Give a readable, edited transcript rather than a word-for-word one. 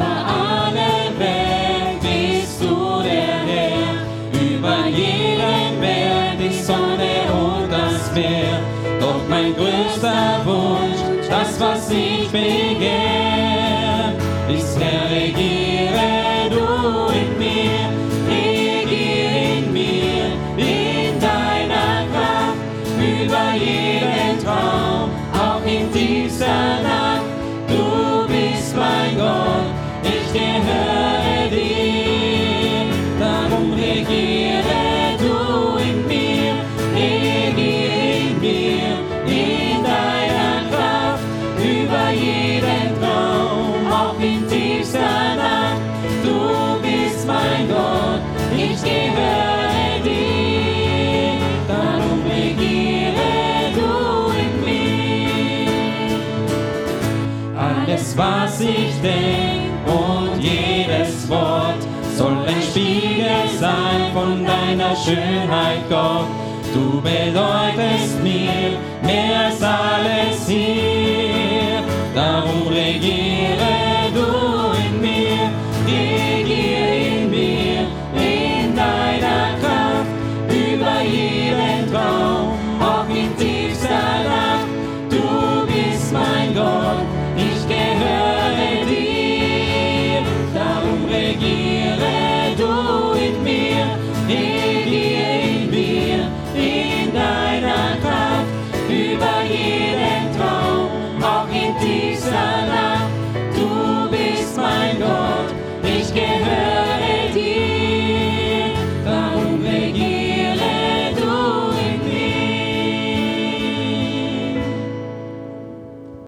über alle Welt bist du der Herr, über jeden Berg, die Sonne und das Meer. Doch mein größter Wunsch, das was ich begehr, ist Herr, regiere du in mir, regiere in mir, in deiner Kraft, über jeden Traum, auch in dieser Nacht. Du bist mein Gott, ich gehöre dir, darum regiere du in mir, regiere in mir, in deiner Kraft, über jeden Traum, auch in dieser Nacht. Du bist mein Gott, ich gehöre dir, darum regiere du in mir. Alles, was ich denk und jedes Wort soll ein Spiegel sein von deiner Schönheit, Gott. Du bedeutest mir mehr als alles hier.